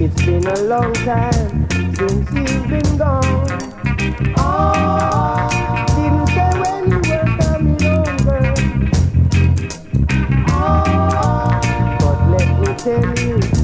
It's been a long time since you've been gone. Oh, didn't say when you were coming over. Oh, but let me tell you,